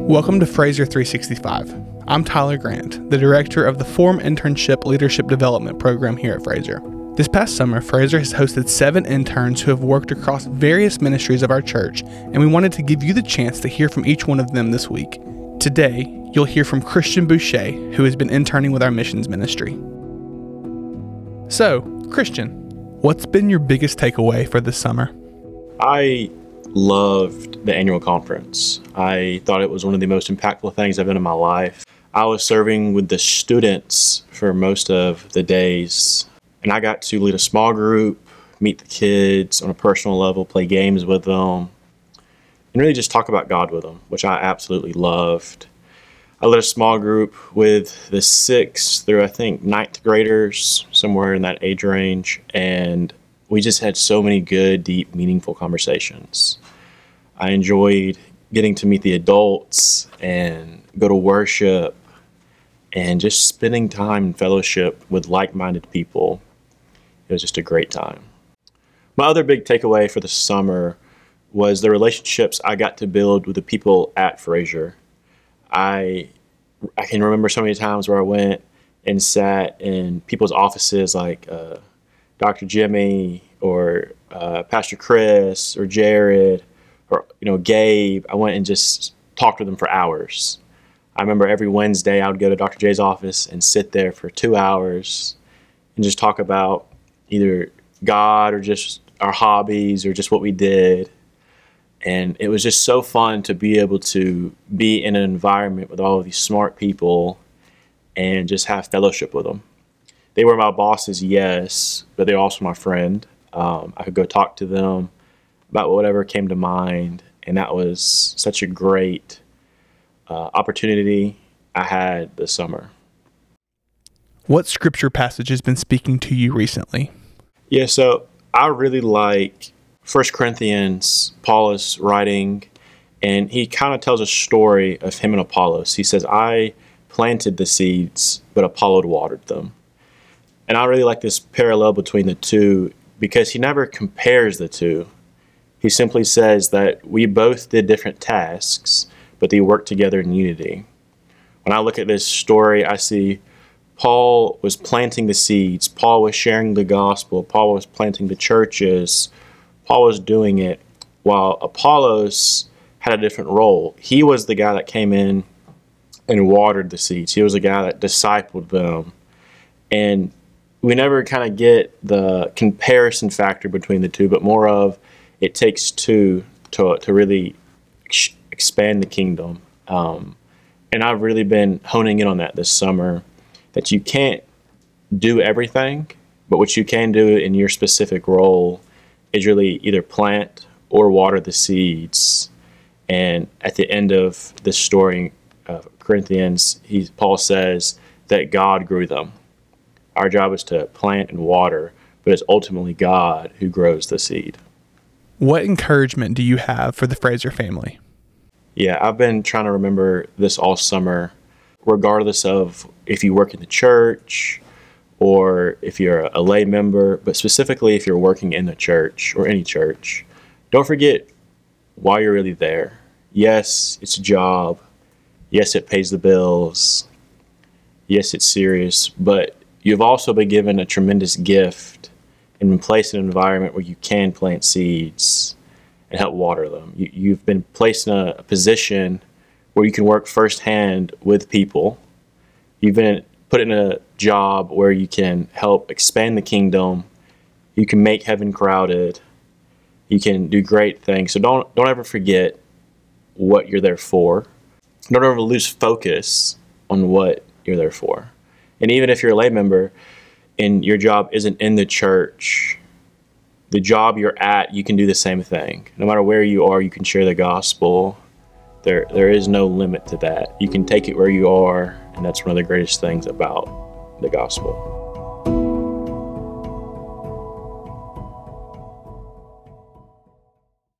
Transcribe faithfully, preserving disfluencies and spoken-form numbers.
Welcome to Fraser three sixty-five. I'm Tyler Grant, the director of the Forum Internship Leadership Development Program here at Fraser. This past summer, Fraser has hosted seven interns who have worked across various ministries of our church, and we wanted to give you the chance to hear from each one of them this week. Today, you'll hear from Christian Boucher, who has been interning with our missions ministry. So, Christian, what's been your biggest takeaway for this summer? I loved the annual conference. I thought it was one of the most impactful things I've done in my life. I was serving with the students for most of the days, and I got to lead a small group, meet the kids on a personal level, play games with them, and really just talk about God with them, which I absolutely loved. I led a small group with the sixth through, I think, ninth graders, somewhere in that age range, and we just had so many good, deep, meaningful conversations. I enjoyed getting to meet the adults and go to worship and just spending time in fellowship with like-minded people. It was just a great time. My other big takeaway for the summer was the relationships I got to build with the people at Fraser. I I can remember so many times where I went and sat in people's offices like uh, Doctor Jimmy or uh, Pastor Chris or Jared or you know Gabe. I went and just talked with them for hours. I remember every Wednesday I would go to Doctor J's office and sit there for two hours and just talk about either God or just our hobbies or just what we did. And it was just so fun to be able to be in an environment with all of these smart people and just have fellowship with them. They were my bosses, yes, but they were also my friend. Um, I could go talk to them about whatever came to mind, and that was such a great uh, opportunity I had this summer. What scripture passage has been speaking to you recently? Yeah, so I really like First Corinthians. Paul is writing, and he kind of tells a story of him and Apollos. He says, I planted the seeds, but Apollo watered them. And I really like this parallel between the two because he never compares the two. He simply says that we both did different tasks, but they worked together in unity. When I look at this story, I see Paul was planting the seeds. Paul was sharing the gospel. Paul was planting the churches. Paul was doing it while Apollos had a different role. He was the guy that came in and watered the seeds. He was the guy that discipled them. And we never kind of get the comparison factor between the two, but more of it takes two to to really ex- expand the kingdom. Um, and I've really been honing in on that this summer, that you can't do everything, but what you can do in your specific role is really either plant or water the seeds. And at the end of this story of Corinthians, he, Paul says that God grew them. Our job is to plant and water, but it's ultimately God who grows the seed. What encouragement do you have for the Fraser family? Yeah, I've been trying to remember this all summer, regardless of if you work in the church or if you're a lay member, but specifically if you're working in the church or any church, don't forget why you're really there. Yes, it's a job. Yes, it pays the bills. Yes, it's serious, but you've also been given a tremendous gift and been placed in an environment where you can plant seeds and help water them. You, you've been placed in a, a position where you can work firsthand with people. You've been put in a job where you can help expand the kingdom. You can make heaven crowded. You can do great things. So don't don't ever forget what you're there for. Don't ever lose focus on what you're there for. And even if you're a lay member and your job isn't in the church, the job you're at, you can do the same thing. No matter where you are, you can share the gospel. There, there is no limit to that. You can take it where you are, and that's one of the greatest things about the gospel.